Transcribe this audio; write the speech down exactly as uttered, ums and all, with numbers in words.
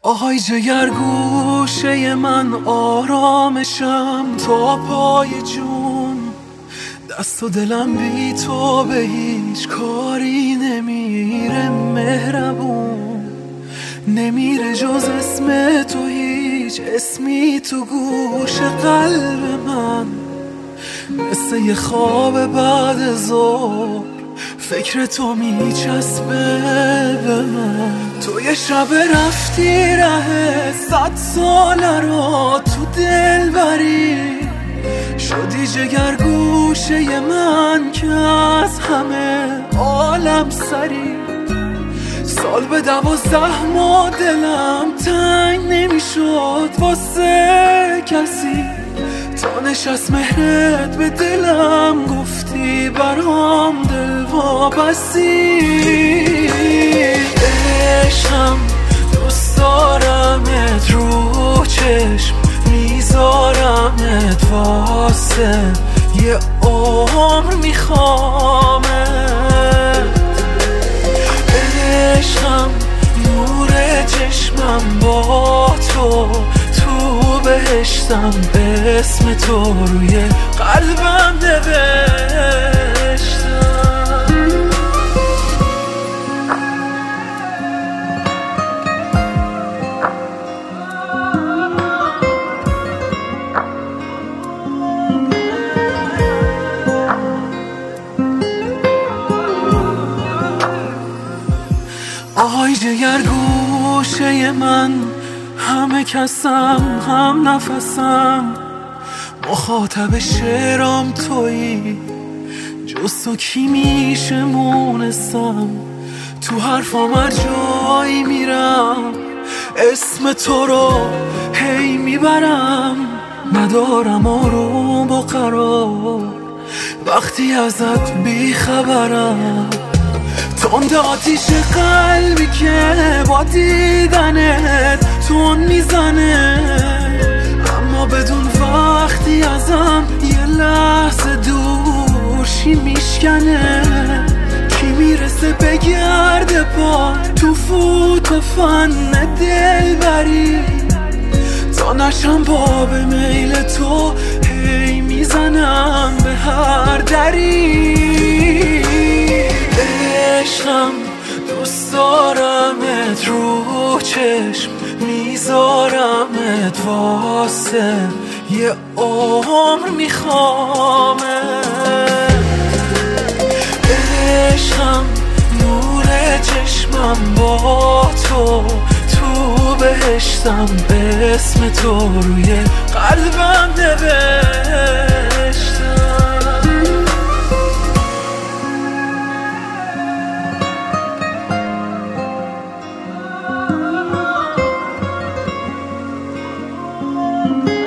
آهای جگر گوشه من آرامشم تا پای جون، دست و دلم بی تو به هیچ کاری نمیره، مهربون نمیره جز اسم تو، هیچ اسمی تو گوش قلب من، مثل یه خواب بعد ظهر فکر تو میچسبه به من. تو یه شب رفتی ره صد ساله رو تو دل بری، شدی جگر گوشه من که از همه عالم سری. سال به دوازده ما دلم تنگ نمیشد واسه کسی، تا نشست مهرت به دلم گفتی برام دل وابستی. عشقم دوست دارمت، رو چشم میذارمت، واسه یه عمر میخوامت. عشقم نور چشمم با تو، تو بهشتم اسم تو روی قلبم نوشتم. آهای جگر گوشه من، همه کسم هم نفسم، مخاطب شعرام تویی، جز تو کی میشه مونسم. تو حرفام هر جایی میرم اسم تو رو هی میبرم، ندارم آروم و قرار وقتی ازت بیخبرم. تند آتیش قلبی که با دیدنت تون میزنه، اما بدون وقتی ازم یه لحظه دورشی میشکنه. کی میرسه بگرده پا تو فوت و فن دل بری، تا نشم باب میل تو هی میزنم به هر دری. عشقم دوست دارمت، رو چشم میذارمت، واسه یه عمر میخوامت. عشقم نور چشمم با تو، تو بهشتم اسم تو روی قلبم نوشتم. thank you